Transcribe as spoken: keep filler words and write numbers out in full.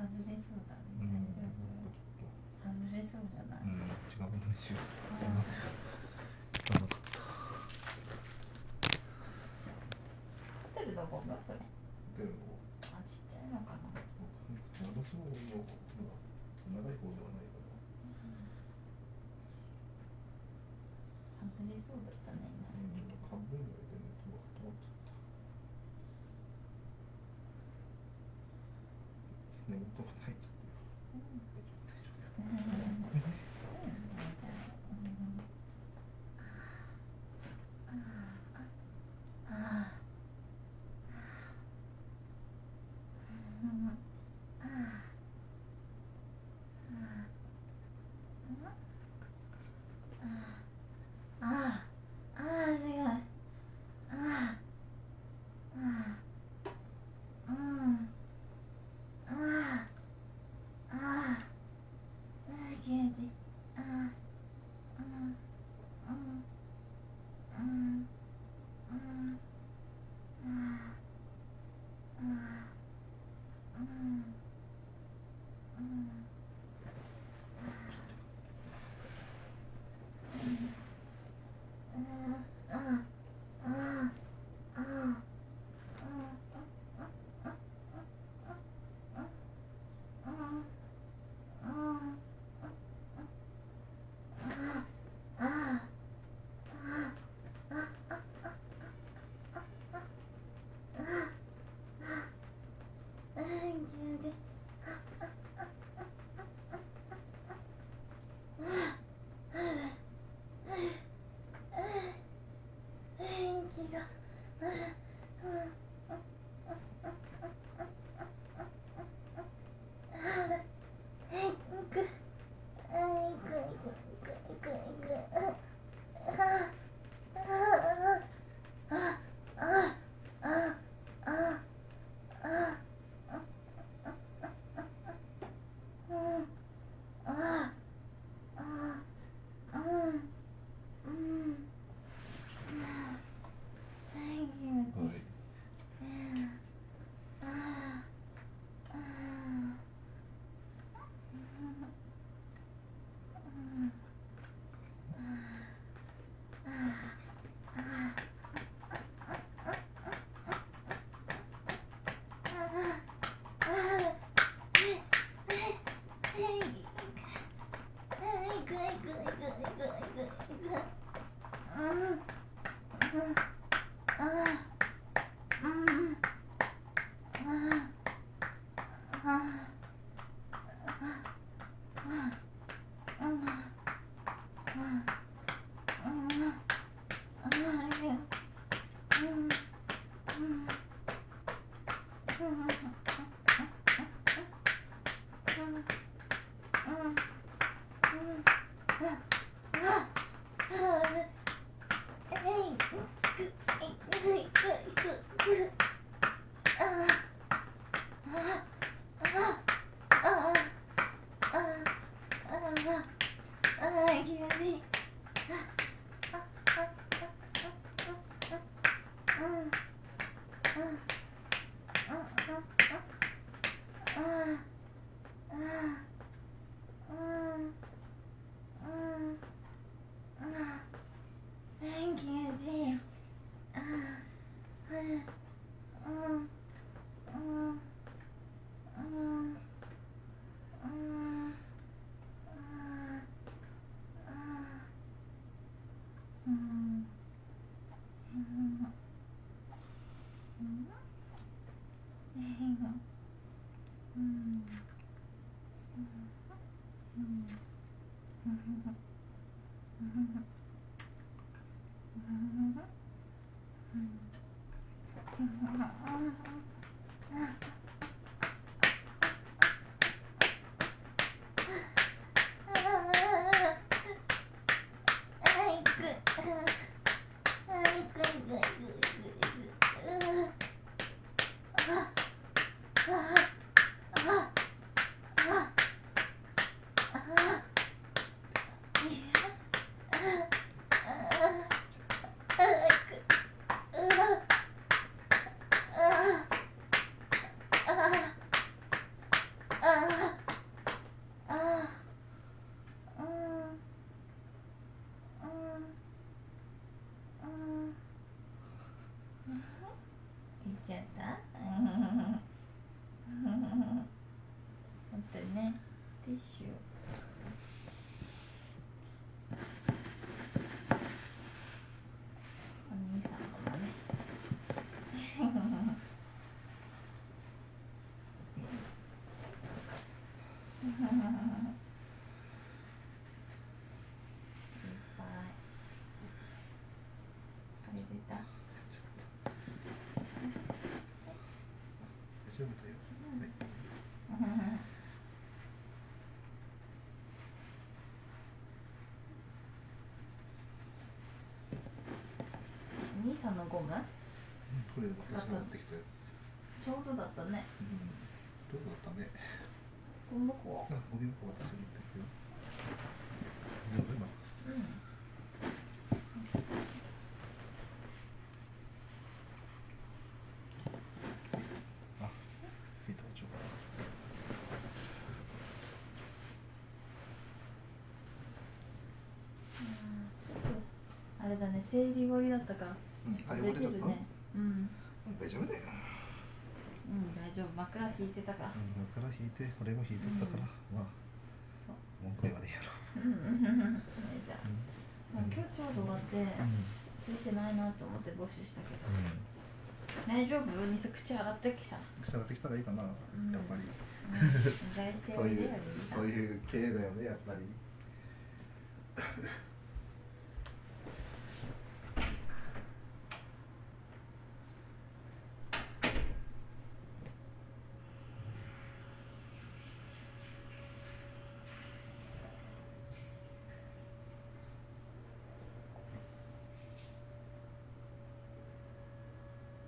外れそうだね。 うん大丈夫？外れそうじゃない？ うん、違うものにしよう。 あいかなかった。 ホテルのゴムそれ。 でも、 あ、ちっちゃいのかな。 長そうの、長い方ではないから。 外れそうだったね、今。 うん、半分ぐらいでね、止まっちゃった。根元がない。 あぱいこれ出た。 大丈夫だよ。 兄さんのゴムこれ私が持ってきたやつ。 ちょうどだったね。 うん。どうだったね。 ゴム箱はあ、ゴミ箱私持ってくよ。どうぞ今。 うん。 あ、いいとこちょうだい。 ちょっとあれだね、生理終わりだったから、 うん、あ、 できるね。うん。 大丈夫だよ。 うん、大丈夫。枕引いてたから。 うん、だから引いて、俺も引いてたから、まあ、 そう。 文句言われへんやろ。 うんうん。ね、じゃあ、まあ今日ちょうど終わって、ついてないなと思って募集したけど。大丈夫？にさ口洗ってきた。 口洗ってきたらいいかな、やっぱり。 うん、うがいしておいでよ、 そういう系だよね、やっぱり。